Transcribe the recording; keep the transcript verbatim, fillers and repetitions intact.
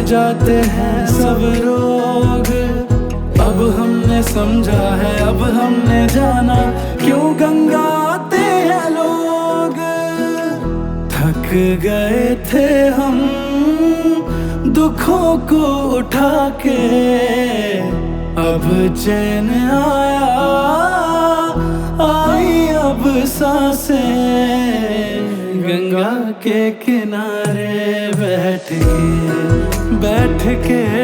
जाते हैं सब रोग। अब हमने समझा है, अब हमने जाना क्यों गंगा आते हैं लोग। थक गए थे हम दुखों को उठा के, अब चैन आया, आई अब सांसें गंगा के किनारे बैठ के बैठ के